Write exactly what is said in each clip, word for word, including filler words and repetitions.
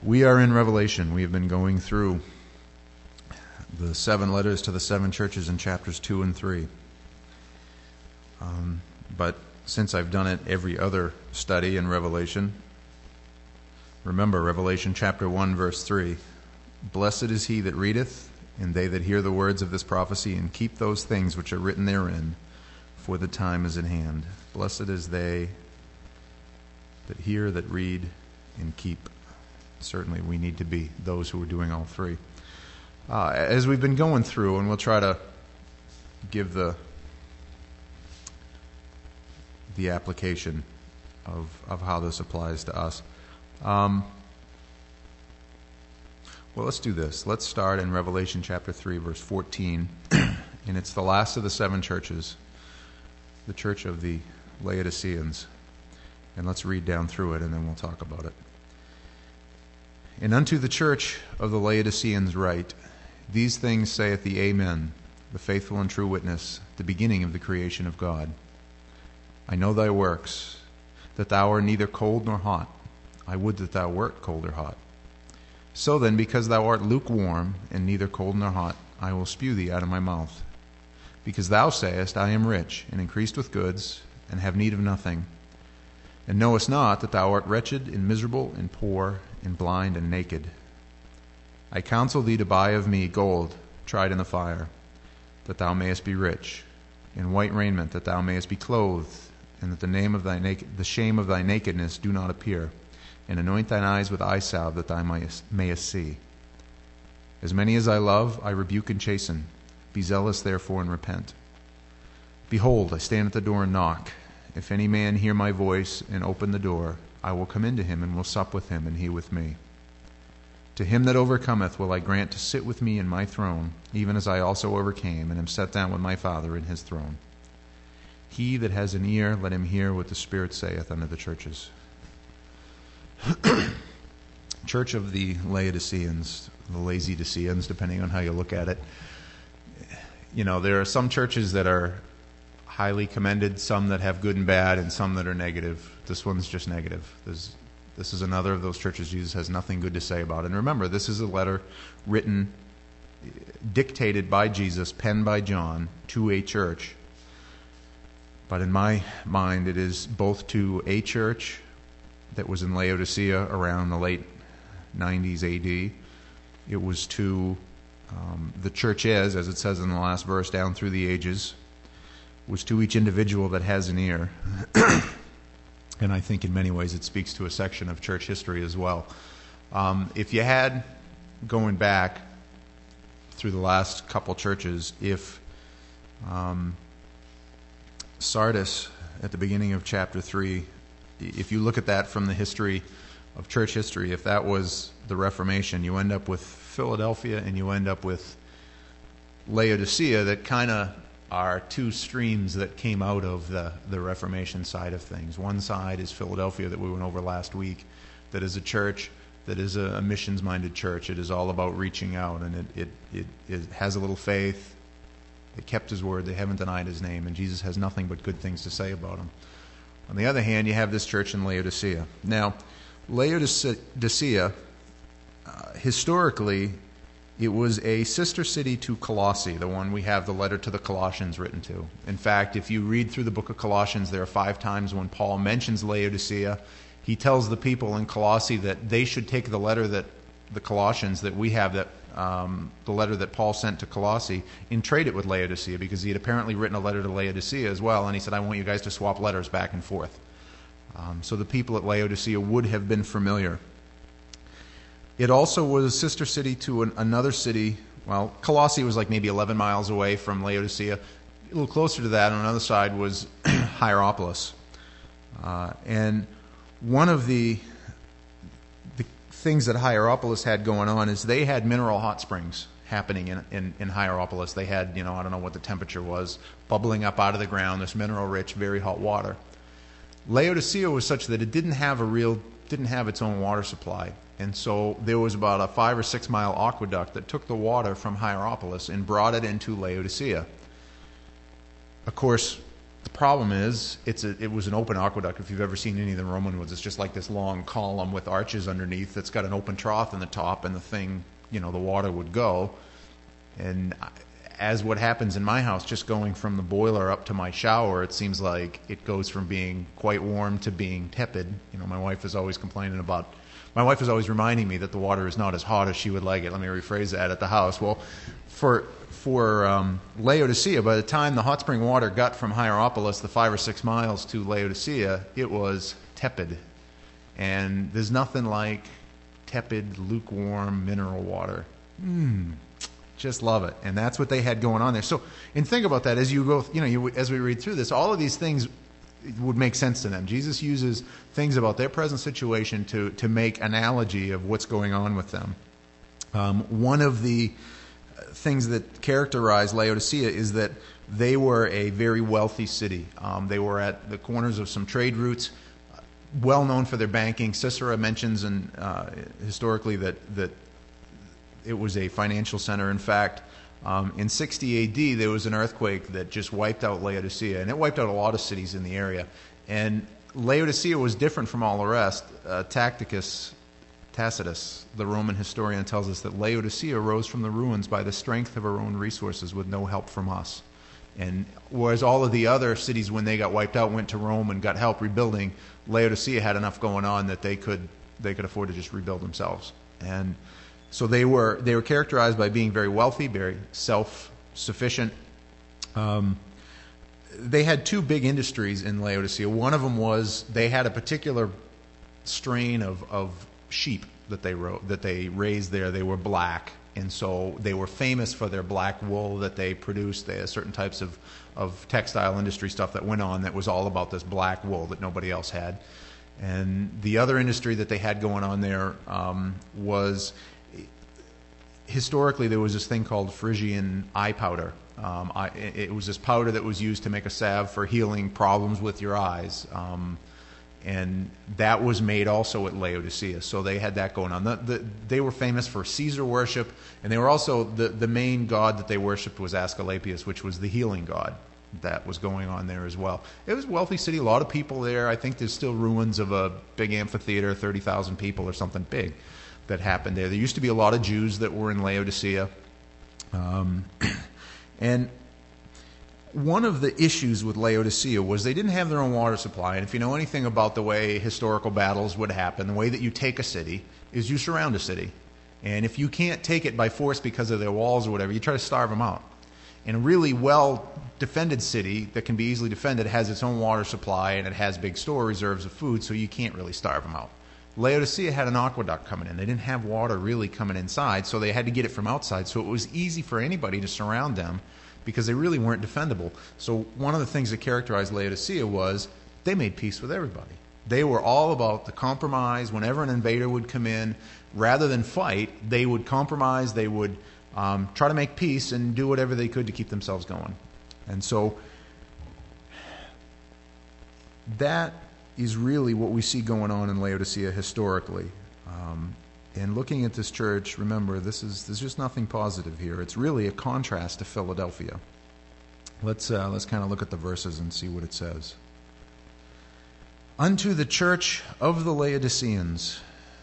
We are in Revelation. We have been going through the seven letters to the seven churches in chapters two and three. Um, but since I've done it every other study in Revelation, remember Revelation chapter one, verse three. Blessed is he that readeth, and they that hear the words of this prophecy, and keep those things which are written therein, for the time is at hand. Blessed is they that hear, that read, and keep. Certainly we need to be those who are doing all three. Uh, as we've been going through, and we'll try to give the the application of, of how this applies to us. Um, well, let's do this. Let's start in Revelation chapter three, verse fourteen. And it's the last of the seven churches, the church of the Laodiceans. And let's read down through it, and then we'll talk about it. And unto the church of the Laodiceans write, These things saith the Amen, the faithful and true witness, the beginning of the creation of God. I know thy works, that thou art neither cold nor hot. I would that thou wert cold or hot. So then, because thou art lukewarm, and neither cold nor hot, I will spew thee out of my mouth. Because thou sayest, I am rich, and increased with goods, and have need of nothing, and knowest not that thou art wretched, and miserable, and poor, and blind, and naked. I counsel thee to buy of me gold tried in the fire, that thou mayest be rich, and white raiment, that thou mayest be clothed, and that the name of thy naked, the shame of thy nakedness do not appear, and anoint thine eyes with eye salve, that thou mayest, mayest see. As many as I love, I rebuke and chasten. Be zealous therefore, and repent. Behold, I stand at the door and knock. If any man hear my voice and open the door, I will come into him, and will sup with him, and he with me. To him that overcometh will I grant to sit with me in my throne, even as I also overcame, and am set down with my Father in his throne. He that has an ear, let him hear what the Spirit saith unto the churches. Church of the Laodiceans, the Laodiceans, depending on how you look at it. You know, there are some churches that are highly commended, some that have good and bad, and some that are negative. This one's just negative. There's, this is another of those churches Jesus has nothing good to say about. And remember, this is a letter written, dictated by Jesus, penned by John, to a church. But in my mind, it is both to a church that was in Laodicea around the late nineties A D. It was to um, the church is, as it says in the last verse, down through the ages, was to each individual that has an ear. And I think in many ways it speaks to a section of church history as well. Um, if you had, going back through the last couple churches, if um, Sardis, at the beginning of chapter three, if you look at that from the history of church history, if that was the Reformation, you end up with Philadelphia and you end up with Laodicea, that kind of are two streams that came out of the, the Reformation side of things. One side is Philadelphia, that we went over last week, that is a church that is a, a missions-minded church. It is all about reaching out, and it, it, it, it has a little faith. They kept his word. They haven't denied his name, and Jesus has nothing but good things to say about him. On the other hand, you have this church in Laodicea. Now, Laodicea, uh, historically, it was a sister city to Colossae, the one we have the letter to the Colossians written to. In fact, if you read through the book of Colossians, there are five times when Paul mentions Laodicea. He tells the people in Colossae that they should take the letter that the Colossians that we have, that um, the letter that Paul sent to Colossae, and trade it with Laodicea, because he had apparently written a letter to Laodicea as well, and he said, I want you guys to swap letters back and forth. Um, so the people at Laodicea would have been familiar. It also was a sister city to an, another city. Well, Colossae was like maybe eleven miles away from Laodicea. A little closer to that, on another side, was Hierapolis. Uh, and one of the, the things that Hierapolis had going on is they had mineral hot springs happening in, in, in Hierapolis. They had, you know, I don't know what the temperature was, bubbling up out of the ground, this mineral-rich, very hot water. Laodicea was such that it didn't have a real, didn't have its own water supply. And so there was about a five or six mile aqueduct that took the water from Hierapolis and brought it into Laodicea. Of course, The problem is, it's a, it was an open aqueduct. If you've ever seen any of the Roman ones, it's just like this long column with arches underneath that's got an open trough in the top, and the thing, you know, the water would go. And as what happens in my house, just going from the boiler up to my shower, it seems like it goes from being quite warm to being tepid. You know, my wife is always complaining about, my wife is always reminding me that the water is not as hot as she would like it. Let me rephrase that at the house. Well, for for um, Laodicea, by the time the hot spring water got from Hierapolis, the five or six miles to Laodicea, it was tepid. And there's nothing like tepid, lukewarm mineral water. Mmm. Just love it. And that's what they had going on there. So, and think about that as you go, you know, you, as we read through this, all of these things would make sense to them. Jesus uses things about their present situation to, to make analogy of what's going on with them. Um, one of the things that characterize Laodicea is that they were a very wealthy city. Um, they were at the corners of some trade routes, well known for their banking. Cicero mentions in, uh, historically that, that it was a financial center. In fact, um, in sixty A D, there was an earthquake that just wiped out Laodicea, and it wiped out a lot of cities in the area. And Laodicea was different from all the rest. Uh, Tacitus, Tacitus, the Roman historian, tells us that Laodicea rose from the ruins by the strength of her own resources with no help from us. And whereas all of the other cities, when they got wiped out, went to Rome and got help rebuilding, Laodicea had enough going on that they could they could afford to just rebuild themselves. And so they were they were characterized by being very wealthy, very self-sufficient. Um, they had two big industries in Laodicea. One of them was they had a particular strain of, of sheep that they ro- that they raised there. They were black, and so they were famous for their black wool that they produced. They had certain types of, of textile industry stuff that went on that was all about this black wool that nobody else had. And the other industry that they had going on there um, was... Historically, there was this thing called Phrygian eye powder. Um, I, it was this powder that was used to make a salve for healing problems with your eyes. Um, and that was made also at Laodicea. So they had that going on. The, the, they were famous for Caesar worship, and they were also, the, the main god that they worshipped was Asclepius, which was the healing god. That was going on there as well. It was a wealthy city, a lot of people there. I think there's still ruins of a big amphitheater, thirty thousand people or something big that happened there. There used to be a lot of Jews that were in Laodicea. Um, and one of the issues with Laodicea was they didn't have their own water supply. And if you know anything about the way historical battles would happen, the way that you take a city is you surround a city. And if you can't take it by force because of their walls or whatever, you try to starve them out. And a really well-defended city that can be easily defended has its own water supply, and it has big store reserves of food, so you can't really starve them out. Laodicea had an aqueduct coming in. They didn't have water really coming inside, so they had to get it from outside. So it was easy for anybody to surround them because they really weren't defendable. So one of the things that characterized Laodicea was they made peace with everybody. They were all about the compromise. Whenever an invader would come in, rather than fight, they would compromise. They would um, try to make peace and do whatever they could to keep themselves going. And so that is really what we see going on in Laodicea historically. Um, and looking at this church, remember, this is there's just nothing positive here. It's really a contrast to Philadelphia. Let's uh, let's kind of look at the verses and see what it says. Unto the church of the Laodiceans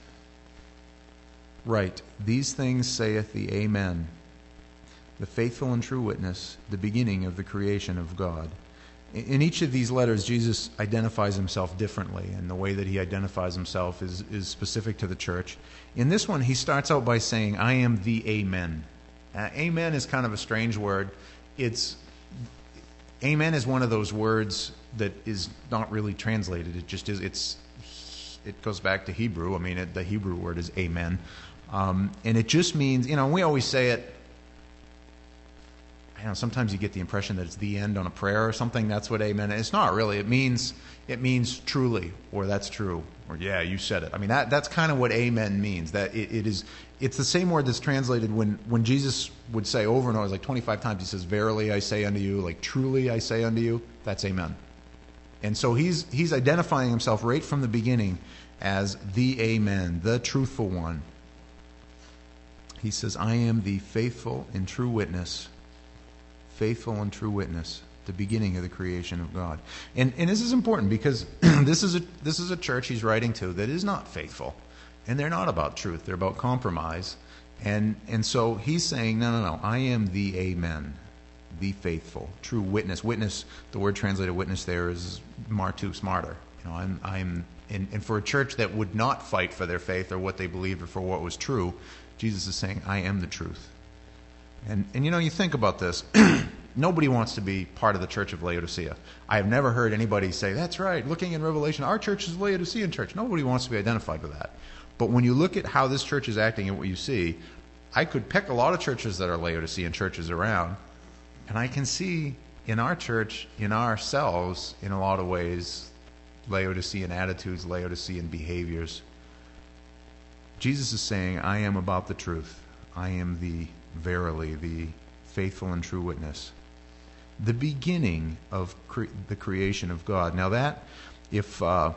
write, these things saith the Amen, the faithful and true witness, the beginning of the creation of God. In each of these letters, Jesus identifies himself differently, and the way that he identifies himself is, is specific to the church. In this one, he starts out by saying, I am the Amen. Uh, amen is kind of a strange word. It's Amen is one of those words that is not really translated. It just is. It's. It goes back to Hebrew. I mean, it, the Hebrew word is Amen, um, and it just means, you know, we always say it. You know, sometimes you get the impression that it's the end on a prayer or something. That's what amen is. It's not really. It means it means truly, or that's true, or yeah, you said it. I mean, that that's kind of what amen means. That it, it is. It's the same word that's translated when when Jesus would say over and over, like twenty-five times, he says, "Verily I say unto you," like "Truly I say unto you." That's amen. And so he's he's identifying himself right from the beginning as the Amen, the truthful one. He says, "I am the faithful and true witness." Faithful and true witness. the beginning of the creation of God. And and this is important because this is a this is a church he's writing to that is not faithful. And they're not about truth. They're about compromise. And and so he's saying, no, no, no, I am the Amen, the faithful, true witness. Witness, the word translated witness there is martus, martyr. You know, I'm I'm and, and for a church that would not fight for their faith or what they believed or for what was true, Jesus is saying, I am the truth. And and you know, you think about this. Nobody wants to be part of the church of Laodicea. I have never heard anybody say, that's right, looking in Revelation, our church is a Laodicean church. Nobody wants to be identified with that. But when you look at how this church is acting and what you see, I could pick a lot of churches that are Laodicean churches around, and I can see in our church, in ourselves, in a lot of ways, Laodicean attitudes, Laodicean behaviors. Jesus is saying, I am about the truth. I am the verily, the faithful and true witness. The beginning of cre- the creation of God. Now that, if uh,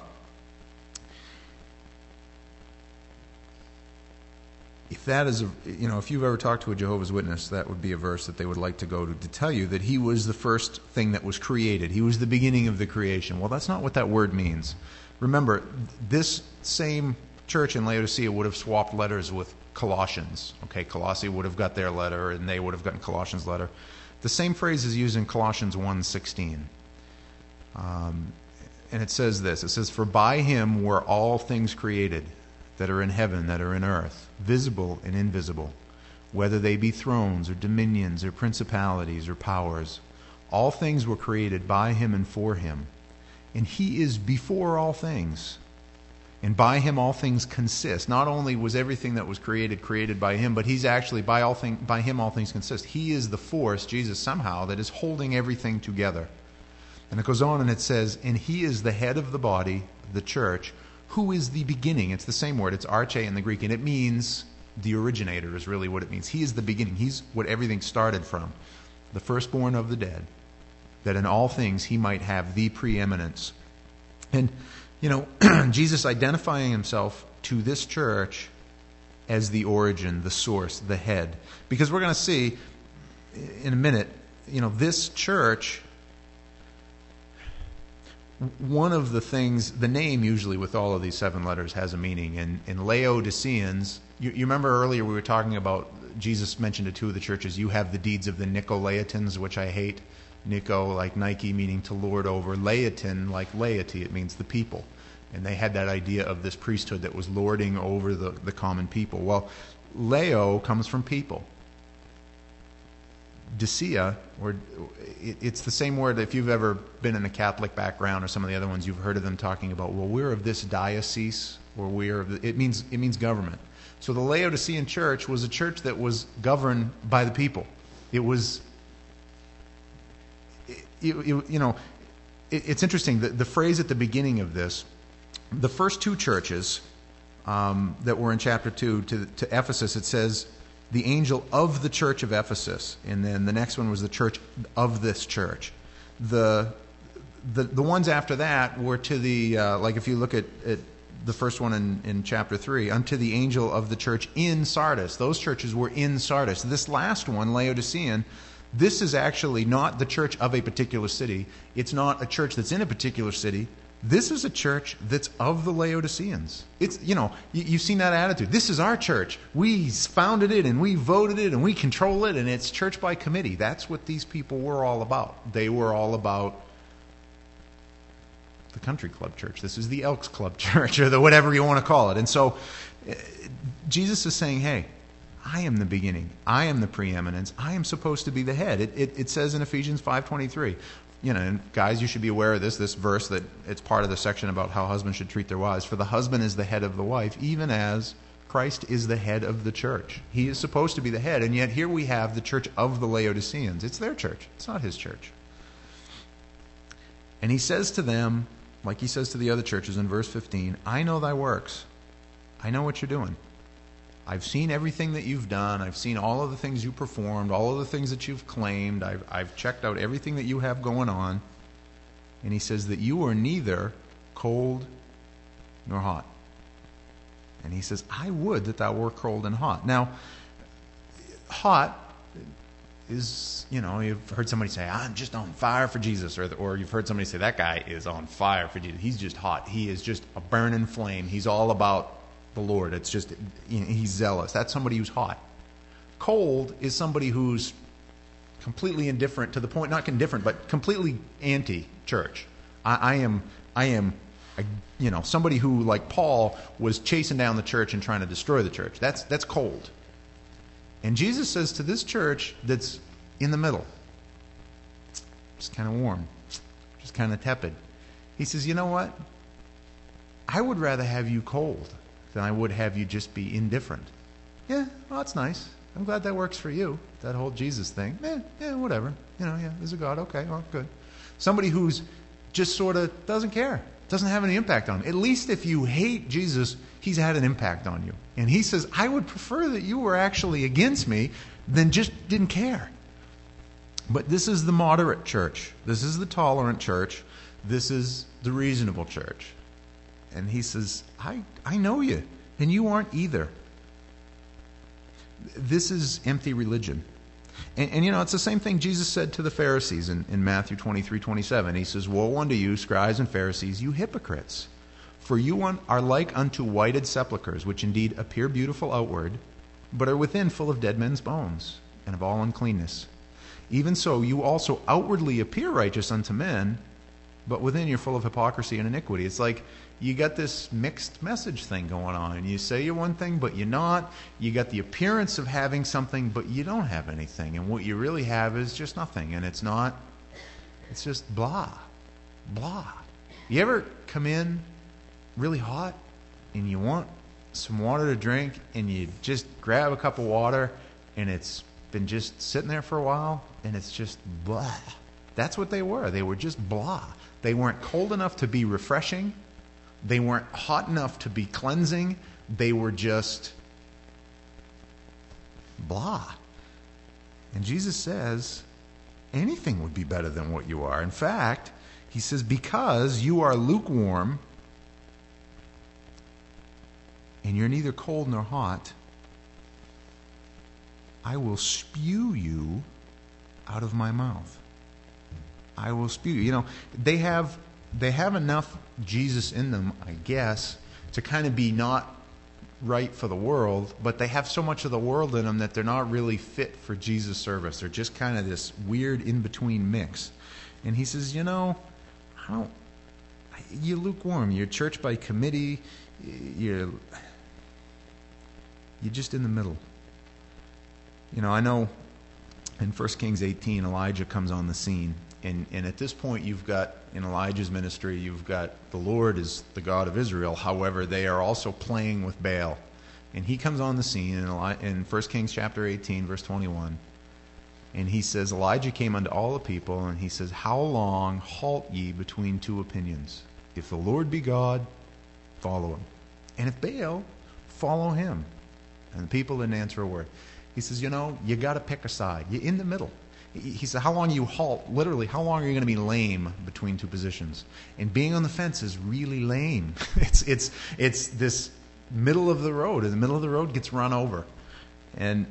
if that is, a, you know, if you've ever talked to a Jehovah's Witness, that would be a verse that they would like to go to, to tell you that he was the first thing that was created. He was the beginning of the creation. Well, that's not what that word means. Remember, this same church in Laodicea would have swapped letters with Colossians. Okay, Colossae would have got their letter, and they would have gotten Colossians' letter. The same phrase is used in Colossians one sixteen. Um, and it says this. It says, for by him were all things created that are in heaven, that are in earth, visible and invisible, whether they be thrones or dominions or principalities or powers. All things were created by him and for him. And he is before all things. And by him all things consist. Not only was everything that was created created by him, but he's actually, by all thing, by him all things consist. He is the force, Jesus somehow, that is holding everything together. And it goes on and it says, and he is the head of the body, the church, who is the beginning. It's the same word. It's arche in the Greek. And it means the originator is really what it means. He is the beginning. He's what everything started from. The firstborn of the dead. That in all things he might have the preeminence. And you know, Jesus identifying himself to this church as the origin, the source, the head. Because we're going to see in a minute, you know, this church, one of the things, the name usually with all of these seven letters has a meaning. And in Laodiceans, you, you remember earlier we were talking about, Jesus mentioned to two of the churches, you have the deeds of the Nicolaitans, which I hate. Nico, like Nike, meaning to lord over. Laotin, like laity, it means the people. And they had that idea of this priesthood that was lording over the, the common people. Well, Leo comes from people. Dicea, or it, it's the same word. If you've ever been in a Catholic background or some of the other ones, you've heard of them talking about, well, we're of this diocese, or we're of the, it means it means government. So the Laodicean church was a church that was governed by the people. It was It, it, you know, it, it's interesting. The, the phrase at the beginning of this, the first two churches um, that were in chapter two to, to Ephesus, it says the angel of the church of Ephesus, and then the next one was the church of this church. The the the ones after that were to the uh, like if you look at, at the first one in, in chapter three, unto the angel of the church in Sardis. Those churches were in Sardis. This last one, Laodicean. This is actually not the church of a particular city. It's not a church that's in a particular city. This is a church that's of the Laodiceans. It's, you know, you, you've seen that attitude. This is our church. We founded it and we voted it and we control it, and it's church by committee. That's what these people were all about. They were all about the country club church. This is the Elks Club church, or the whatever you want to call it. And so uh, Jesus is saying, hey, I am the beginning. I am the preeminence. I am supposed to be the head. It, it, it says in Ephesians five twenty-three. You know, and guys, you should be aware of this, this verse, that it's part of the section about how husbands should treat their wives. For the husband is the head of the wife, even as Christ is the head of the church. He is supposed to be the head, and yet here we have the church of the Laodiceans. It's their church. It's not his church. And he says to them, like he says to the other churches in verse fifteen, I know thy works. I know what you're doing. I've seen everything that you've done. I've seen all of the things you performed, all of the things that you've claimed. I've, I've checked out everything that you have going on. And he says that you are neither cold nor hot. And he says, I would that thou were cold and hot. Now, hot, is, you know, you've heard somebody say, I'm just on fire for Jesus, or, or you've heard somebody say, that guy is on fire for Jesus. He's just hot. He is just a burning flame. He's all about the Lord. It's just, you know, he's zealous. That's somebody who's hot. Cold is somebody who's completely indifferent, to the point, not indifferent, but completely anti-church. I, I am, I am, a, you know, somebody who, like Paul, was chasing down the church and trying to destroy the church. That's that's cold. And Jesus says to this church that's in the middle, just kind of warm, just kind of tepid, he says, you know what? I would rather have you cold than I would have you just be indifferent. Yeah, well, that's nice. I'm glad that works for you, that whole Jesus thing. Eh, yeah, whatever. You know, yeah, there's a God. Okay, well, good. Somebody who's just sort of doesn't care, doesn't have any impact on him. At least if you hate Jesus, he's had an impact on you. And he says, I would prefer that you were actually against me than just didn't care. But this is the moderate church. This is the tolerant church. This is the reasonable church. And he says, I, I know you, and you aren't either. This is empty religion. And, and you know, it's the same thing Jesus said to the Pharisees in, in Matthew twenty-three twenty-seven. He says, woe unto you, scribes and Pharisees, you hypocrites! For you are like unto whited sepulchres, which indeed appear beautiful outward, but are within full of dead men's bones, and of all uncleanness. Even so, you also outwardly appear righteous unto men, but within you're full of hypocrisy and iniquity. It's like you got this mixed message thing going on. You say you're one thing, but you're not. You got the appearance of having something, but you don't have anything. And what you really have is just nothing. And it's not, it's just blah, blah. You ever come in really hot and you want some water to drink and you just grab a cup of water and it's been just sitting there for a while and it's just blah. That's what they were. They were just blah. They weren't cold enough to be refreshing. They weren't hot enough to be cleansing. They were just blah. And Jesus says, anything would be better than what you are. In fact, he says, because you are lukewarm and you're neither cold nor hot, I will spew you out of my mouth. I will spew you. You know, they have they have enough Jesus in them, I guess, to kind of be not right for the world, but they have so much of the world in them that they're not really fit for Jesus' service. They're just kind of this weird in-between mix. And he says, you know, I don't, you're lukewarm. You're church by committee. You're, you're just in the middle. You know, I know in First Kings eighteen, Elijah comes on the scene. And, and at this point, you've got, in Elijah's ministry, you've got the Lord is the God of Israel. However, they are also playing with Baal. And he comes on the scene in, Eli- in First Kings chapter eighteen, verse twenty-one. And he says, Elijah came unto all the people, and he says, how long halt ye between two opinions? If the Lord be God, follow him. And if Baal, follow him. And the people didn't answer a word. He says, you know, you got to pick a side. You're in the middle. He said, how long you halt, literally, how long are you going to be lame between two positions? And being on the fence is really lame. It's it's it's this middle of the road, and the middle of the road gets run over. And,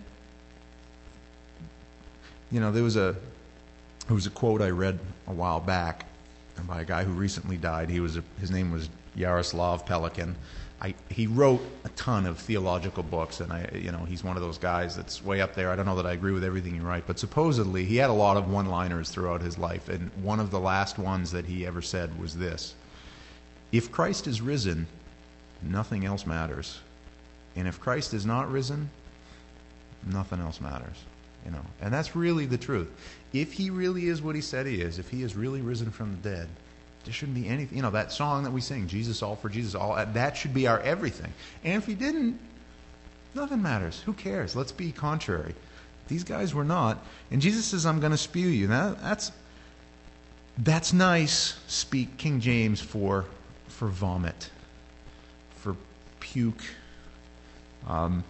you know, there was a there was a quote I read a while back by a guy who recently died. He was a, his name was Yaroslav Pelikan. I, he wrote a ton of theological books, and I, you know, he's one of those guys that's way up there. I don't know that I agree with everything he writes, but supposedly he had a lot of one-liners throughout his life, and one of the last ones that he ever said was this: if Christ is risen, nothing else matters. And if Christ is not risen, nothing else matters. You know, and that's really the truth. If he really is what he said he is, if he is really risen from the dead, there shouldn't be anything. You know, that song that we sing, Jesus, all for Jesus, all, that should be our everything. And if he didn't, nothing matters. Who cares? Let's be contrary. These guys were not. And Jesus says, I'm going to spew you. Now, that's that's nice, speak King James, for for vomit, for puke. Um,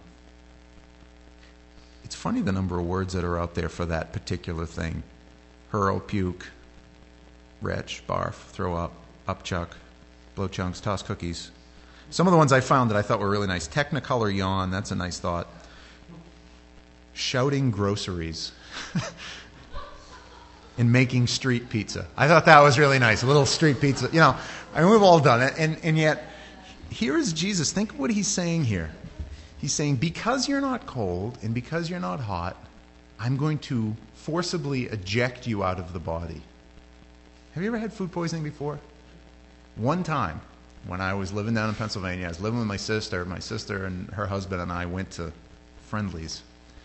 it's funny the number of words that are out there for that particular thing. Hurl, puke, retch, barf, throw up, upchuck, blow chunks, toss cookies. Some of the ones I found that I thought were really nice. Technicolor yawn, that's a nice thought. Shouting groceries. in making street pizza. I thought that was really nice. A little street pizza. You know, I mean, we've all done it. And, and yet, here is Jesus. Think of what he's saying here. He's saying, because you're not cold and because you're not hot, I'm going to forcibly eject you out of the body. Have you ever had food poisoning before? One time, when I was living down in Pennsylvania, I was living with my sister. My sister and her husband and I went to Friendly's.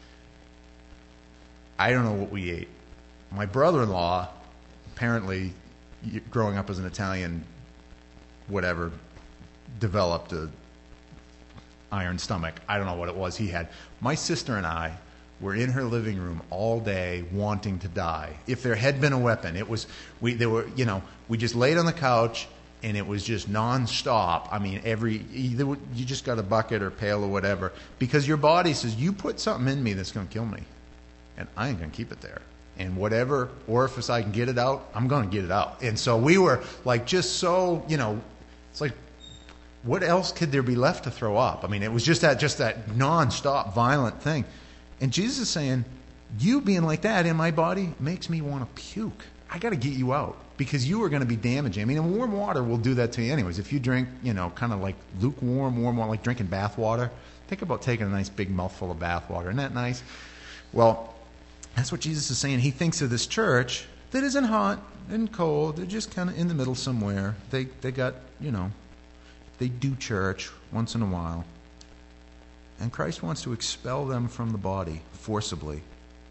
I don't know what we ate. My brother-in-law, apparently, growing up as an Italian, whatever, developed a iron stomach. I don't know what it was he had. My sister and I were in her living room all day wanting to die. If there had been a weapon, it was, we, they were, you know, we just laid on the couch and it was just nonstop. I mean, every, either you just got a bucket or pail or whatever, because your body says, you put something in me that's going to kill me, and I ain't going to keep it there. And whatever orifice I can get it out, I'm going to get it out. And so we were like just so, you know, it's like, what else could there be left to throw up? I mean, it was just that, just that nonstop violent thing. And Jesus is saying, you being like that in my body makes me want to puke. I got to get you out because you are going to be damaging. I mean, and warm water will do that to you anyways. If you drink, you know, kind of like lukewarm, warm water, like drinking bath water, think about taking a nice big mouthful of bath water. Isn't that nice? Well, that's what Jesus is saying. He thinks of this church that isn't hot and cold. They're just kind of in the middle somewhere. They they got, you know, they do church once in a while. And Christ wants to expel them from the body forcibly.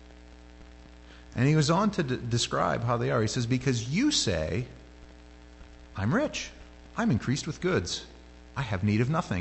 And he goes on to d- describe how they are. He says, because you say, I'm rich. I'm increased with goods. I have need of nothing.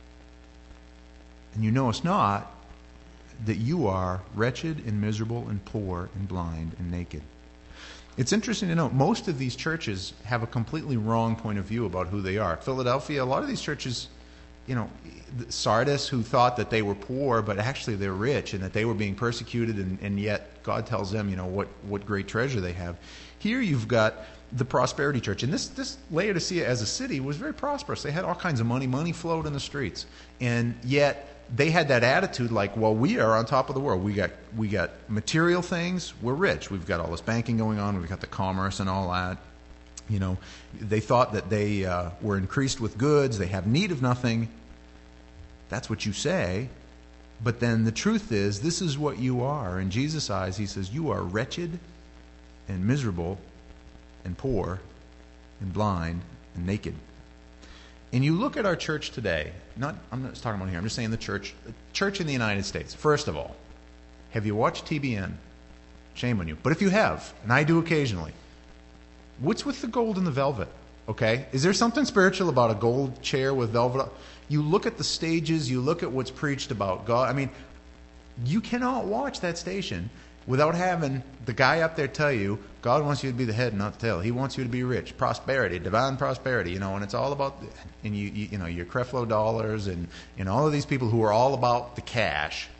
And you know it's not that you are wretched and miserable and poor and blind and naked. It's interesting to note, most of these churches have a completely wrong point of view about who they are. Philadelphia, a lot of these churches, you know, Sardis, who thought that they were poor, but actually they're rich and that they were being persecuted, and, and yet God tells them, you know, what, what great treasure they have. Here you've got the prosperity church. And this, this Laodicea as a city was very prosperous. They had all kinds of money. Money flowed in the streets. And yet they had that attitude like, well, we are on top of the world. We got we got material things. We're rich. We've got all this banking going on. We've got the commerce and all that. You know, they thought that they uh, were increased with goods. They have need of nothing. That's what you say. But then the truth is, this is what you are. In Jesus' eyes, he says, you are wretched and miserable and poor and blind and naked. And you look at our church today, not I'm not talking about here, I'm just saying the church, the church in the United States. First of all, have you watched T B N? Shame on you. But if you have, and I do occasionally, what's with the gold and the velvet? Okay? Is there something spiritual about a gold chair with velvet? You look at the stages, you look at what's preached about God. I mean, you cannot watch that station without having the guy up there tell you, God wants you to be the head, not the tail. He wants you to be rich, prosperity, divine prosperity, you know, and it's all about, and you, you, you know, your Creflo dollars and, and all of these people who are all about the cash.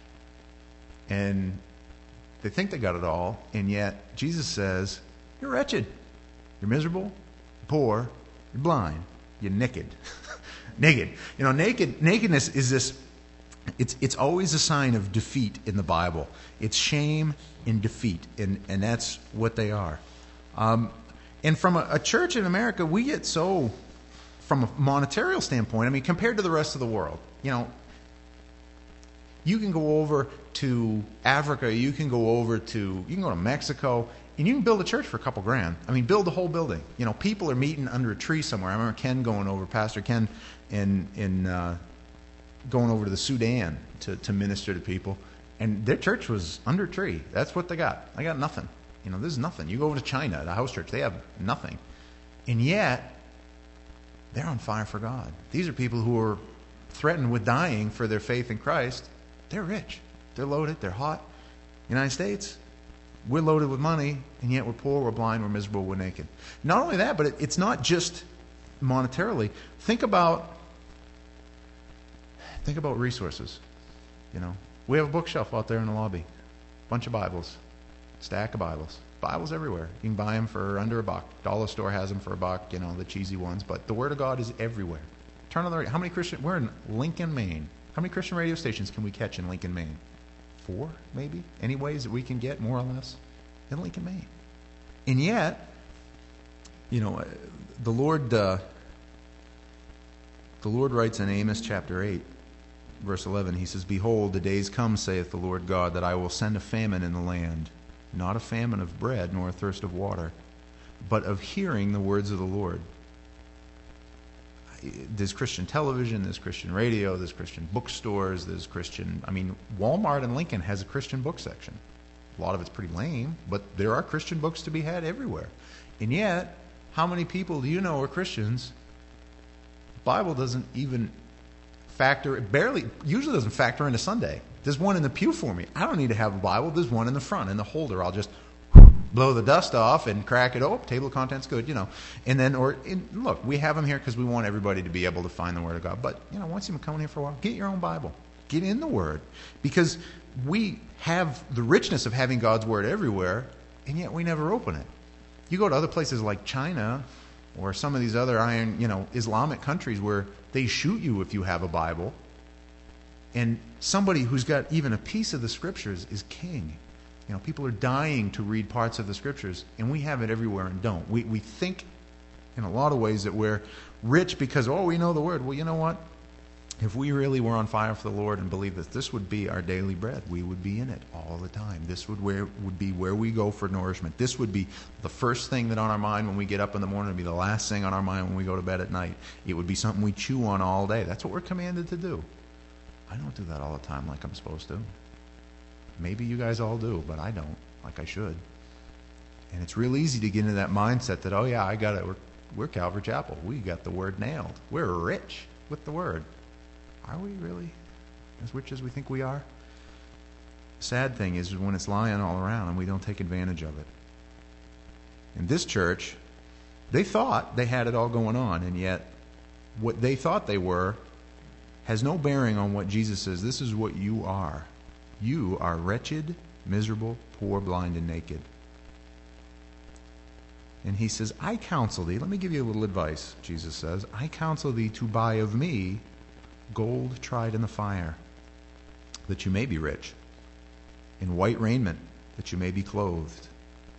And they think they got it all, and yet Jesus says, you're wretched, you're miserable, you're poor, you're blind, you're naked. Naked. You know, naked nakedness is this, it's it's always a sign of defeat in the Bible. It's shame and defeat, and, and that's what they are. Um, and from a, a church in America, we get so, from a monetarial standpoint, I mean, compared to the rest of the world, you know, you can go over to Africa, you can go over to, you can go to Mexico, and you can build a church for a couple grand. I mean, build the whole building. You know, people are meeting under a tree somewhere. I remember Ken going over, Pastor Ken, in in uh, going over to the Sudan to, to minister to people. And their church was under a tree. That's what they got. They got nothing. You know, there's nothing. You go over to China, the house church, they have nothing. And yet, they're on fire for God. These are people who are threatened with dying for their faith in Christ. They're rich. They're loaded. They're hot. United States, we're loaded with money, and yet we're poor, we're blind, we're miserable, we're naked. Not only that, but it, it's not just monetarily. Think about think about resources. You know, we have a bookshelf out there in the lobby, bunch of Bibles, stack of Bibles, Bibles everywhere. You can buy them for under a buck. Dollar store has them for a buck. You know, the cheesy ones. But the Word of God is everywhere. Turn on the radio. How many Christian? We're in Lincoln, Maine. How many Christian radio stations can we catch in Lincoln, Maine? four, maybe, any ways that we can get, more or less, in Lincoln, Maine. And yet, you know, the Lord, uh, the Lord writes in Amos chapter eight, verse eleven, he says, "Behold, the days come, saith the Lord God, that I will send a famine in the land, not a famine of bread, nor a thirst of water, but of hearing the words of the Lord." There's Christian television, there's Christian radio, there's Christian bookstores, there's Christian... I mean, Walmart in Lincoln has a Christian book section. A lot of it's pretty lame, but there are Christian books to be had everywhere. And yet, how many people do you know are Christians? The Bible doesn't even factor... It barely, usually doesn't factor into Sunday. There's one in the pew for me. I don't need to have a Bible. There's one in the front, in the holder. I'll just blow the dust off and crack it. Oh, table of contents, good, you know. And then, or in, look, we have them here because we want everybody to be able to find the Word of God. But, you know, once you've been coming here for a while, get your own Bible. Get in the Word. Because we have the richness of having God's Word everywhere, and yet we never open it. You go to other places like China or some of these other iron, you know, Islamic countries where they shoot you if you have a Bible. And somebody who's got even a piece of the Scriptures is king. You know, people are dying to read parts of the Scriptures, and we have it everywhere and don't. We we think in a lot of ways that we're rich because, oh, we know the Word. Well, you know what? If we really were on fire for the Lord and believed that this would be our daily bread, we would be in it all the time. This would where would be where we go for nourishment. This would be the first thing that on our mind when we get up in the morning. It would be the last thing on our mind when we go to bed at night. It would be something we chew on all day. That's what we're commanded to do. I don't do that all the time like I'm supposed to. Maybe you guys all do, but I don't, like I should. And it's real easy to get into that mindset that, oh yeah, I got it. We're, we're Calvary Chapel. We got the Word nailed. We're rich with the Word. Are we really as rich as we think we are? The sad thing is when it's lying all around and we don't take advantage of it. In this church, they thought they had it all going on, and yet what they thought they were has no bearing on what Jesus says. This is what you are. You are wretched, miserable, poor, blind, and naked. And he says, I counsel thee, let me give you a little advice, Jesus says, I counsel thee to buy of me gold tried in the fire, that you may be rich, in white raiment, that you may be clothed,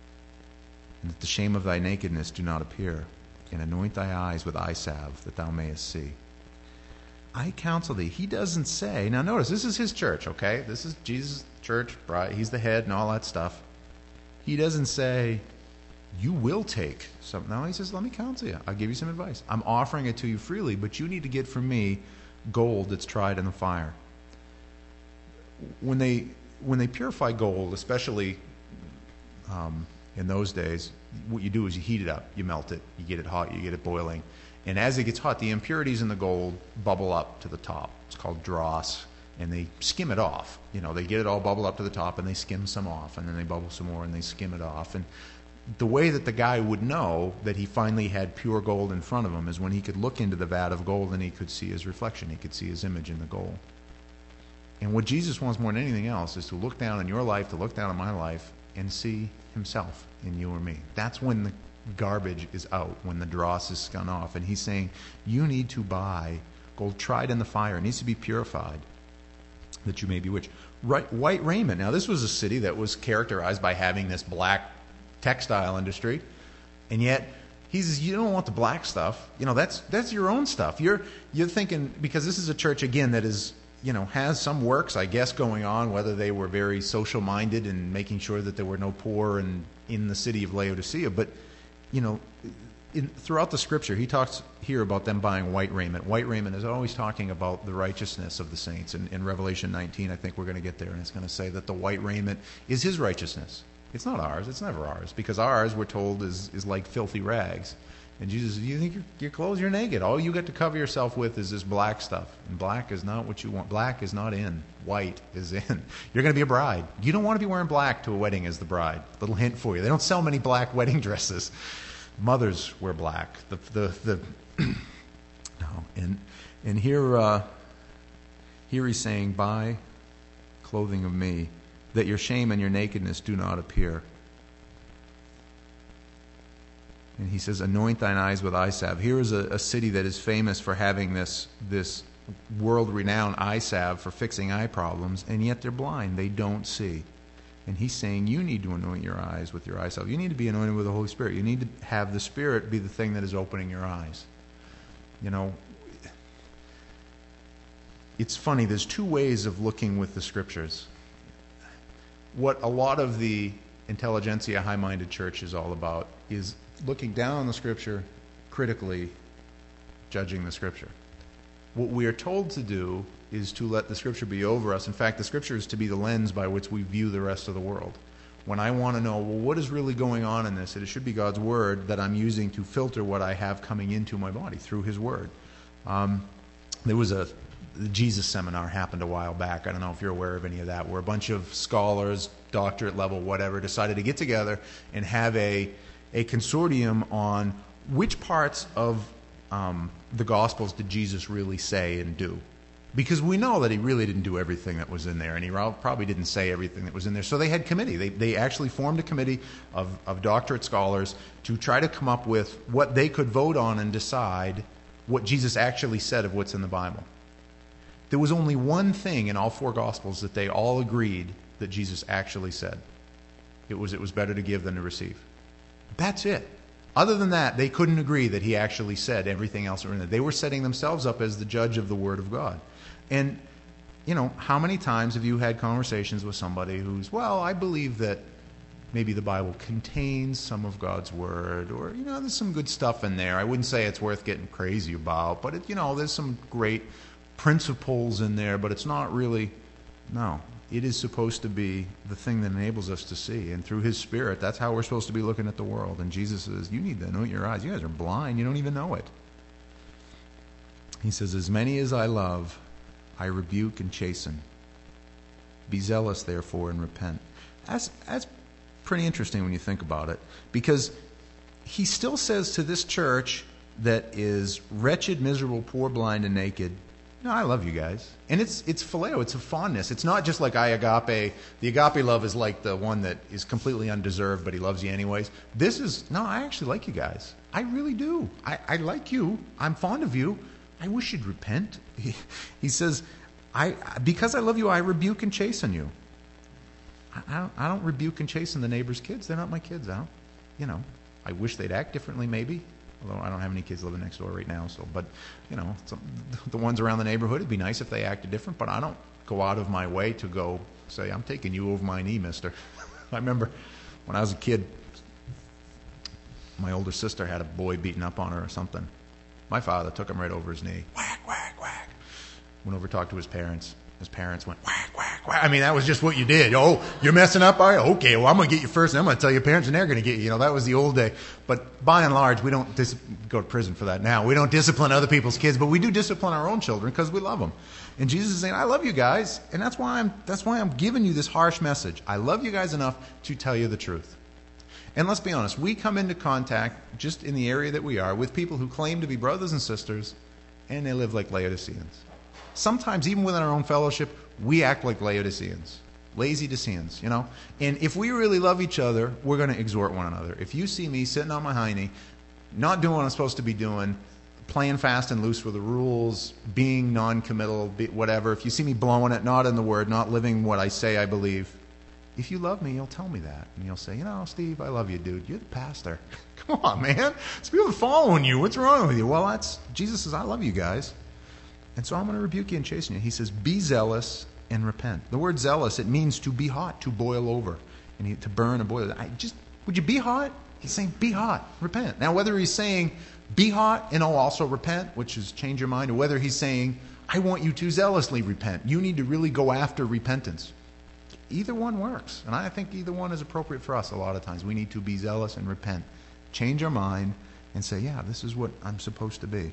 and that the shame of thy nakedness do not appear, and anoint thy eyes with eye salve, that thou mayest see. I counsel thee. He doesn't say, now notice, this is his church, okay? This is Jesus' church, right? He's the head and all that stuff. He doesn't say, you will take something. No, he says, let me counsel you. I'll give you some advice. I'm offering it to you freely, but you need to get from me gold that's tried in the fire. When they when they purify gold, especially um, in those days, what you do is you heat it up, you melt it, you get it hot, you get it boiling. And as it gets hot, the impurities in the gold bubble up to the top. It's called dross, and they skim it off. You know, they get it all bubble up to the top, and they skim some off, and then they bubble some more, and they skim it off. And the way that the guy would know that he finally had pure gold in front of him is when he could look into the vat of gold and he could see his reflection. He could see his image in the gold. And what Jesus wants more than anything else is to look down in your life, to look down in my life, and see himself in you or me. That's when the garbage is out, when the dross is scun off. And he's saying, you need to buy gold tried in the fire. It needs to be purified, that you may be rich. Right, white raiment. Now, this was a city that was characterized by having this black textile industry, and yet he says, you don't want the black stuff. You know, that's that's your own stuff. You're you're thinking, because this is a church, again, that is, you know, has some works, I guess, going on, whether they were very social minded and making sure that there were no poor in, in the city of Laodicea. But, you know, in, throughout the scripture, he talks here about them buying white raiment. White raiment is always talking about the righteousness of the saints. In, in Revelation nineteen, I think we're going to get there, and it's going to say that the white raiment is his righteousness. It's not ours. It's never ours. Because ours, we're told, is, is like filthy rags. And Jesus says, you think your, your clothes, you're naked. All you get to cover yourself with is this black stuff. And black is not what you want. Black is not in. White is in. You're going to be a bride. You don't want to be wearing black to a wedding as the bride. Little hint for you. They don't sell many black wedding dresses. Mothers wear black. The the the no. And and here uh, here he's saying, buy clothing of me, that your shame and your nakedness do not appear. And he says, anoint thine eyes with eye salve. Here is a, a city that is famous for having this this world-renowned eye salve for fixing eye problems, and yet they're blind. They don't see. And he's saying you need to anoint your eyes with your eye salve. You need to be anointed with the Holy Spirit. You need to have the Spirit be the thing that is opening your eyes. You know, it's funny. There's two ways of looking with the Scriptures. What a lot of the intelligentsia, high-minded church is all about is looking down on the Scripture, critically judging the Scripture. What we are told to do is to let the Scripture be over us. In fact, the Scripture is to be the lens by which we view the rest of the world. When I want to know, well, what is really going on in this? It should be God's Word that I'm using to filter what I have coming into my body through His Word. Um, there was a the Jesus seminar happened a while back. I don't know if you're aware of any of that, where a bunch of scholars, doctorate level, whatever, decided to get together and have a, a consortium on which parts of um, the Gospels did Jesus really say and do. Because we know that he really didn't do everything that was in there, and he probably didn't say everything that was in there. So they had committee. They they actually formed a committee of, of doctorate scholars to try to come up with what they could vote on and decide what Jesus actually said of what's in the Bible. There was only one thing in all four Gospels that they all agreed that Jesus actually said. It was it was better to give than to receive. That's it. Other than that, they couldn't agree that he actually said everything else in there. They were setting themselves up as the judge of the Word of God. And, you know, how many times have you had conversations with somebody who's, well, I believe that maybe the Bible contains some of God's Word, or, you know, there's some good stuff in there. I wouldn't say it's worth getting crazy about, but, it, you know, there's some great principles in there, but it's not really, no. It is supposed to be the thing that enables us to see. And through His Spirit, that's how we're supposed to be looking at the world. And Jesus says, you need to anoint your eyes. You guys are blind. You don't even know it. He says, as many as I love, I rebuke and chasten. Be zealous, therefore, and repent. That's, that's pretty interesting when you think about it. Because he still says to this church that is wretched, miserable, poor, blind, and naked, no, I love you guys. And it's it's phileo, it's a fondness. It's not just like I agape. The agape love is like the one that is completely undeserved, but he loves you anyways. This is, no, I actually like you guys. I really do. I, I like you. I'm fond of you. I wish you'd repent. He, he says, I because I love you, I rebuke and chasten you. I, I, don't, I don't rebuke and chasten the neighbor's kids. They're not my kids. I don't, you know, I wish they'd act differently maybe. Although I don't have any kids living next door right now, so but you know, some, the ones around the neighborhood, it'd be nice if they acted different. But I don't go out of my way to go say, "I'm taking you over my knee, Mister." I remember when I was a kid, my older sister had a boy beating up on her or something. My father took him right over his knee, whack, whack, whack. Went over to talk to his parents. His parents went whack, whack, whack. I mean, that was just what you did. Oh, you're messing up, are you? Okay, well, I'm going to get you first, and I'm going to tell your parents, and they're going to get you. You know, that was the old day. But by and large, we don't dis- go to prison for that now. We don't discipline other people's kids, but we do discipline our own children because we love them. And Jesus is saying, I love you guys, and that's why I'm that's why I'm giving you this harsh message. I love you guys enough to tell you the truth. And let's be honest, we come into contact, just in the area that we are, with people who claim to be brothers and sisters, and they live like Laodiceans. Sometimes, even within our own fellowship, we act like Laodiceans, lazy Decians, you know. And if we really love each other, we're going to exhort one another. If you see me sitting on my hiney, not doing what I'm supposed to be doing, playing fast and loose with the rules, being non-committal, be, whatever, if you see me blowing it, not in the Word, not living what I say I believe, if you love me, you'll tell me that. And you'll say, you know, Steve, I love you, dude. You're the pastor. Come on, man. There's people following you. What's wrong with you? Well, that's Jesus says, I love you guys. And so I'm going to rebuke you and chasten you. He says, be zealous and repent. The word zealous, it means to be hot, to boil over, and he, to burn and boil. I just, would you be hot? He's saying, be hot, repent. Now, whether he's saying, be hot and oh, also repent, which is change your mind, or whether he's saying, I want you to zealously repent. You need to really go after repentance. Either one works. And I think either one is appropriate for us a lot of times. We need to be zealous and repent. Change our mind and say, yeah, this is what I'm supposed to be.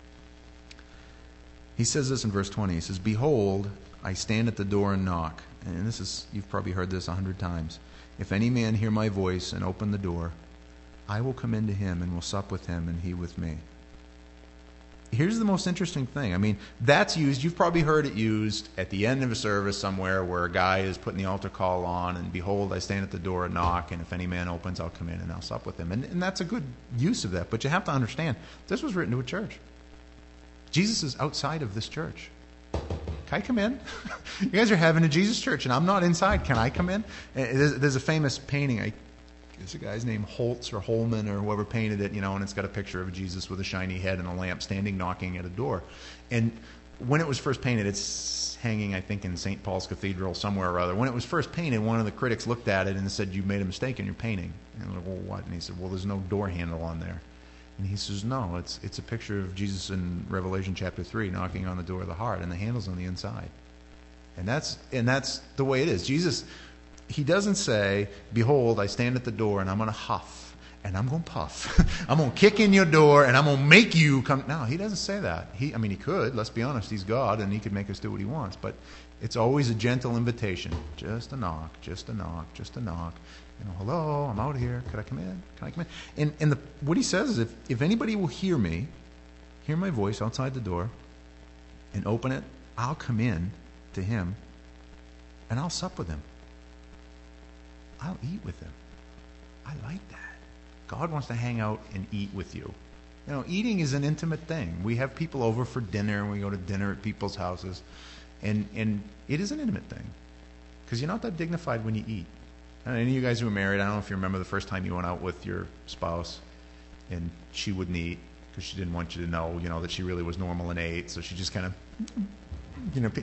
He says this in verse twenty. He says, behold, I stand at the door and knock. And this is, you've probably heard this a hundred times. If any man hear my voice and open the door, I will come into him and will sup with him and he with me. Here's the most interesting thing. I mean, that's used, you've probably heard it used at the end of a service somewhere where a guy is putting the altar call on, and behold, I stand at the door and knock, and if any man opens, I'll come in and I'll sup with him. And, and that's a good use of that. But you have to understand, this was written to a church. Jesus is outside of this church. Can I come in? You guys are having a Jesus church, and I'm not inside. Can I come in? There's, there's a famous painting. I, it's a guy's name Holtz or Holman or whoever painted it, you know, and it's got a picture of Jesus with a shiny head and a lamp standing knocking at a door. And when it was first painted, it's hanging, I think, in Saint Paul's Cathedral somewhere or other. When it was first painted, one of the critics looked at it and said, "You made a mistake in your painting." And I was like, "Well, what?" And he said, "Well, there's no door handle on there." And he says, "No, it's it's a picture of Jesus in Revelation chapter three knocking on the door of the heart, and the handle's on the inside." And that's and that's the way it is. Jesus, he doesn't say, "Behold, I stand at the door, and I'm going to huff, and I'm going to puff. I'm going to kick in your door, and I'm going to make you come." No, he doesn't say that. He, I mean, he could. Let's be honest. He's God, and he could make us do what he wants. But it's always a gentle invitation. Just a knock, just a knock, just a knock. You know, "Hello, I'm out here. Could I come in? Can I come in?" And, and the, what he says is, if, if anybody will hear me, hear my voice outside the door, and open it, I'll come in to him, and I'll sup with him. I'll eat with him. I like that. God wants to hang out and eat with you. You know, eating is an intimate thing. We have people over for dinner, and we go to dinner at people's houses, and, and it is an intimate thing, because you're not that dignified when you eat. Any of you guys who are married, I don't know if you remember the first time you went out with your spouse and she wouldn't eat because she didn't want you to know, you know, that she really was normal and ate. So she just kind of, you know,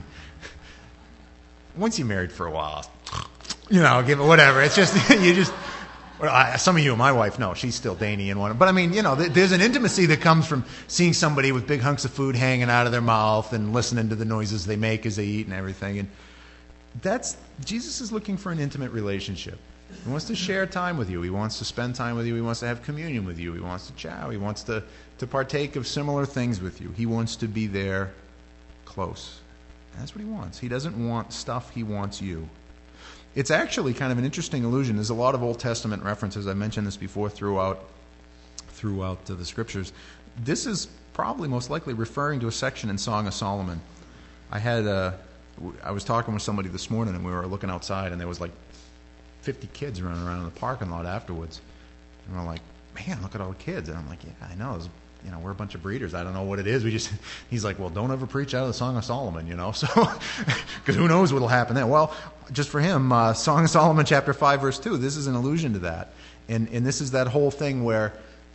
once you're married for a while, you know, give it whatever. It's just, you just, well, I, some of you, my wife, no, she's still dainty and one. But I mean, you know, there's an intimacy that comes from seeing somebody with big hunks of food hanging out of their mouth and listening to the noises they make as they eat and everything. And that's, Jesus is looking for an intimate relationship. He wants to share time with you. He wants to spend time with you. He wants to have communion with you. He wants to chow. He wants to, to partake of similar things with you. He wants to be there close. That's what he wants. He doesn't want stuff. He wants you. It's actually kind of an interesting allusion. There's a lot of Old Testament references. I mentioned this before throughout, throughout the scriptures. This is probably most likely referring to a section in Song of Solomon. I had a... I was talking with somebody this morning, and we were looking outside, and there was like fifty kids running around in the parking lot afterwards. And we're like, "Man, look at all the kids." And I'm like, "Yeah, I know. You know, we're a bunch of breeders. I don't know what it is. We just." He's like, "Well, don't ever preach out of the Song of Solomon, you know." So, because who knows what'll happen there? Well, just for him, uh, Song of Solomon, chapter five, verse two. This is an allusion to that, and and this is that whole thing where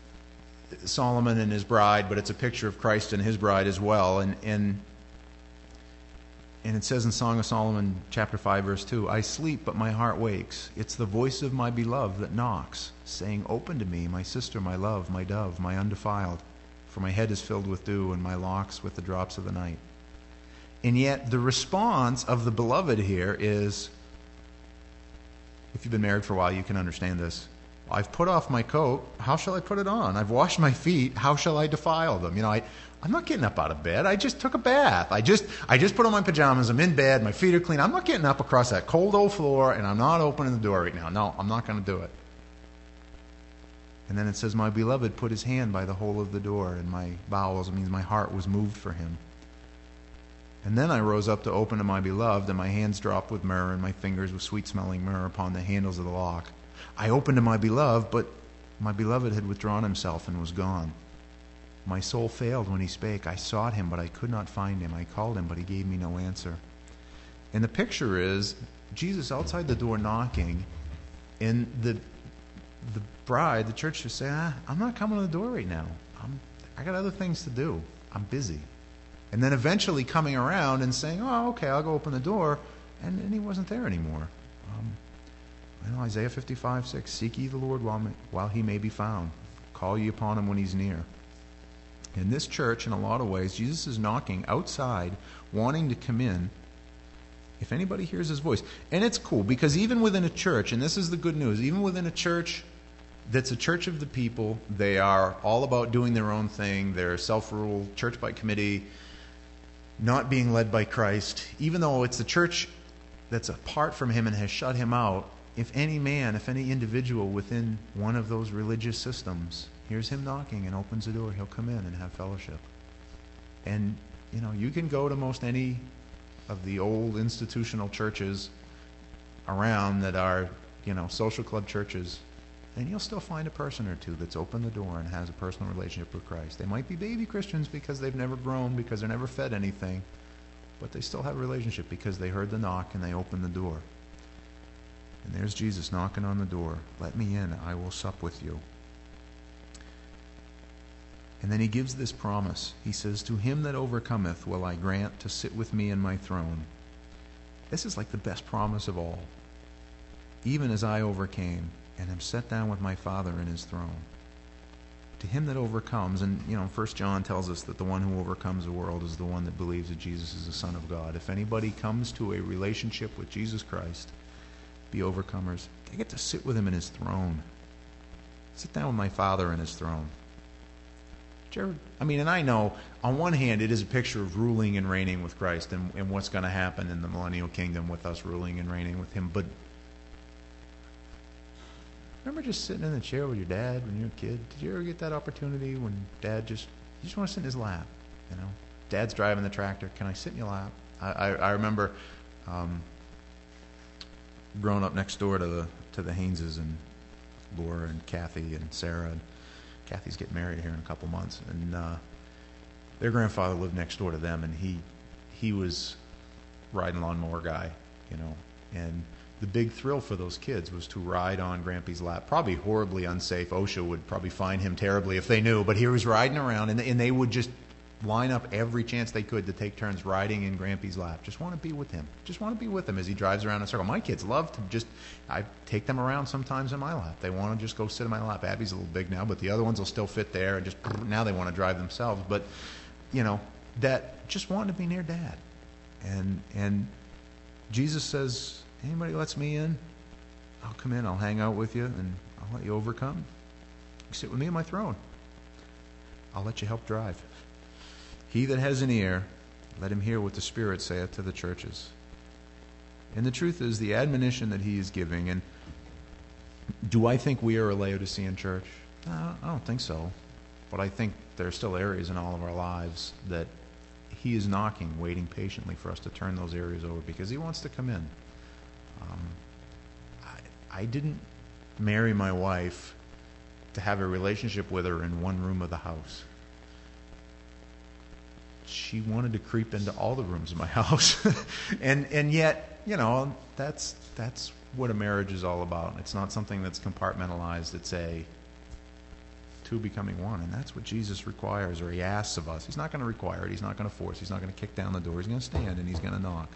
Solomon and his bride, but it's a picture of Christ and his bride as well, and and. And it says in Song of Solomon, chapter five, verse two, "I sleep, but my heart wakes. It's the voice of my beloved that knocks, saying, 'Open to me, my sister, my love, my dove, my undefiled. For my head is filled with dew, and my locks with the drops of the night.'" And yet the response of the beloved here is, if you've been married for a while, you can understand this. "I've put off my coat. How shall I put it on? I've washed my feet. How shall I defile them?" You know, I... I'm not getting up out of bed. I just took a bath. I just I just put on my pajamas. I'm in bed. My feet are clean. I'm not getting up across that cold old floor, and I'm not opening the door right now. No, I'm not going to do it. And then it says, "My beloved put his hand by the hole of the door, and my bowels," it means my heart, "was moved for him. And then I rose up to open to my beloved, and my hands dropped with myrrh, and my fingers with sweet-smelling myrrh upon the handles of the lock. I opened to my beloved, but my beloved had withdrawn himself and was gone. My soul failed when he spake. I sought him, but I could not find him. I called him, but he gave me no answer." And the picture is Jesus outside the door knocking, and the the bride, the church, just say, ah, "I'm not coming to the door right now. I'm I got other things to do. I'm busy." And then eventually coming around and saying, "Oh, okay, I'll go open the door," and, and he wasn't there anymore. Um, I know Isaiah fifty-five, six, "Seek ye the Lord while while he may be found. Call ye upon him when he's near." In this church, in a lot of ways, Jesus is knocking outside, wanting to come in, if anybody hears his voice. And it's cool, because even within a church, and this is the good news, even within a church that's a church of the people, they are all about doing their own thing, they're self-ruled, church by committee, not being led by Christ, even though it's the church that's apart from him and has shut him out, if any man, if any individual within one of those religious systems hears him knocking and opens the door, he'll come in and have fellowship. And, you know, you can go to most any of the old institutional churches around that are, you know, social club churches, and you'll still find a person or two that's opened the door and has a personal relationship with Christ. They might be baby Christians because they've never grown, because they're never fed anything, but they still have a relationship because they heard the knock and they opened the door. And there's Jesus knocking on the door. Let me in, I will sup with you. And then he gives this promise. He says, to him that overcometh will I grant to sit with me in my throne. This is like the best promise of all. Even as I overcame and am set down with my Father in his throne. To him that overcomes, and you know, First John tells us that the one who overcomes the world is the one that believes that Jesus is the Son of God. If anybody comes to a relationship with Jesus Christ, be overcomers, they get to sit with him in his throne. Sit down with my Father in his throne. Did you ever, I mean, and I know, on one hand, it is a picture of ruling and reigning with Christ and, and what's going to happen in the millennial kingdom with us ruling and reigning with him, but remember just sitting in the chair with your dad when you were a kid? Did you ever get that opportunity when dad just, you just want to sit in his lap, you know? Dad's driving the tractor. Can I sit in your lap? I, I, I remember um, growing up next door to the to the Hayneses, and Laura and Kathy and Sarah. And Kathy's getting married here in a couple months. And uh, their grandfather lived next door to them, and he he was riding lawnmower guy, you know, and the big thrill for those kids was to ride on Grampy's lap. Probably horribly unsafe. OSHA would probably fine him terribly if they knew, but he was riding around, and, and they would just line up every chance they could to take turns riding in Grampy's lap. Just want to be with him. Just want to be with him as he drives around in a circle. My kids love to just, I take them around sometimes in my lap. They want to just go sit in my lap. Abby's a little big now, but the other ones will still fit there, and just now they want to drive themselves. But, you know, that just wanting to be near Dad. And and Jesus says, anybody lets me in, I'll come in, I'll hang out with you, and I'll let you overcome. You sit with me on my throne. I'll let you help drive. He that has an ear, let him hear what the Spirit saith to the churches. And the truth is, the admonition that he is giving, and do I think we are a Laodicean church? No, I don't think so. But I think there are still areas in all of our lives that he is knocking, waiting patiently for us to turn those areas over, because he wants to come in. Um, I, I didn't marry my wife to have a relationship with her in one room of the house. She wanted to creep into all the rooms of my house. and and yet, you know, that's that's what a marriage is all about. It's not something that's compartmentalized. It's a two becoming one. And that's what Jesus requires, or he asks of us. He's not going to require it. He's not going to force. He's not going to kick down the door. He's going to stand and he's going to knock.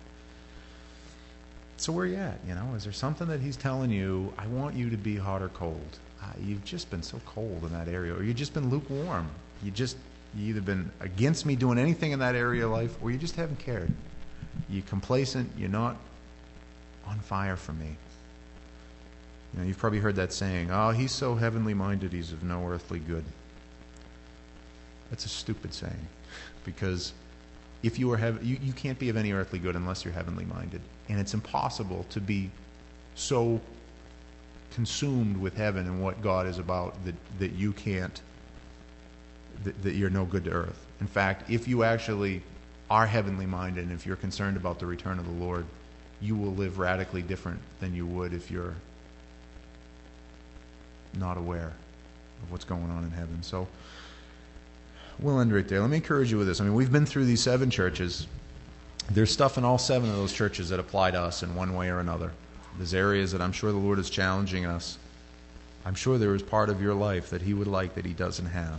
So where are you at? You know, is there something that he's telling you, I want you to be hot or cold? Uh, you've just been so cold in that area, or you've just been lukewarm. You just you either been against me doing anything in that area of life, or you just haven't cared. You're complacent. You're not on fire for me. You know, you've probably heard that saying, oh, he's so heavenly minded, he's of no earthly good. That's a stupid saying, because if you are heav- you, you can't be of any earthly good unless you're heavenly minded. And it's impossible to be so consumed with heaven and what God is about that, that you can't, that, that you're no good to earth. In fact, if you actually are heavenly minded and if you're concerned about the return of the Lord, you will live radically different than you would if you're not aware of what's going on in heaven. So we'll end right there. Let me encourage you with this. I mean, we've been through these seven churches. There's stuff in all seven of those churches that apply to us in one way or another. There's areas that I'm sure the Lord is challenging us. I'm sure there is part of your life that he would like that he doesn't have.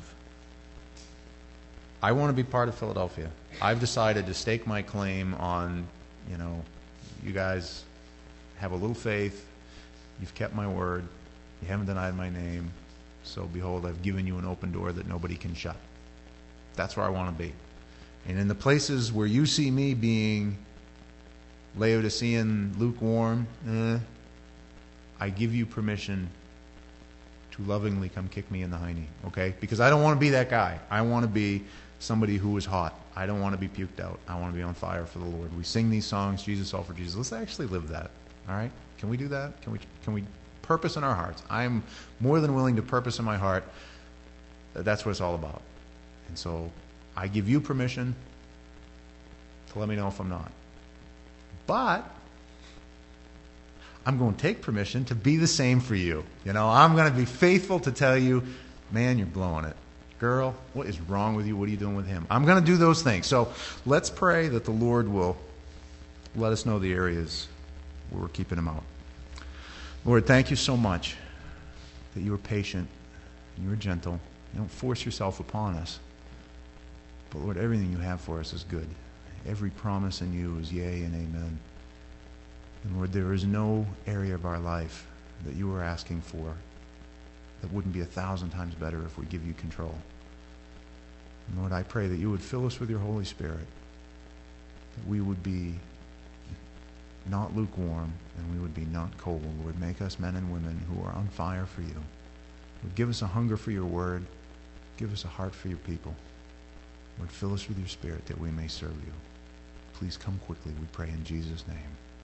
I want to be part of Philadelphia. I've decided to stake my claim on, you know, you guys have a little faith. You've kept my word. You haven't denied my name. So behold, I've given you an open door that nobody can shut. That's where I want to be. And in the places where you see me being Laodicean, lukewarm, eh, I give you permission to lovingly come kick me in the hiney, okay? Because I don't want to be that guy. I want to be somebody who is hot. I don't want to be puked out. I want to be on fire for the Lord. We sing these songs, Jesus, all for Jesus. Let's actually live that, all right? Can we do that? Can we, can we purpose in our hearts? I'm more than willing to purpose in my heart. That's what it's all about. And so I give you permission to let me know if I'm not. But I'm going to take permission to be the same for you. You know, I'm going to be faithful to tell you, man, you're blowing it. Girl, what is wrong with you? What are you doing with him? I'm going to do those things. So let's pray that the Lord will let us know the areas where we're keeping him out. Lord, thank you so much that you are patient and you are gentle. You don't force yourself upon us. But Lord, everything you have for us is good. Every promise in you is yea and amen. And Lord, there is no area of our life that you are asking for that wouldn't be a thousand times better if we give you control. And Lord, I pray that you would fill us with your Holy Spirit, that we would be not lukewarm and we would be not cold. Lord, make us men and women who are on fire for you. Lord, give us a hunger for your word. Give us a heart for your people. Lord, fill us with your Spirit that we may serve you. Please come quickly, we pray in Jesus' name.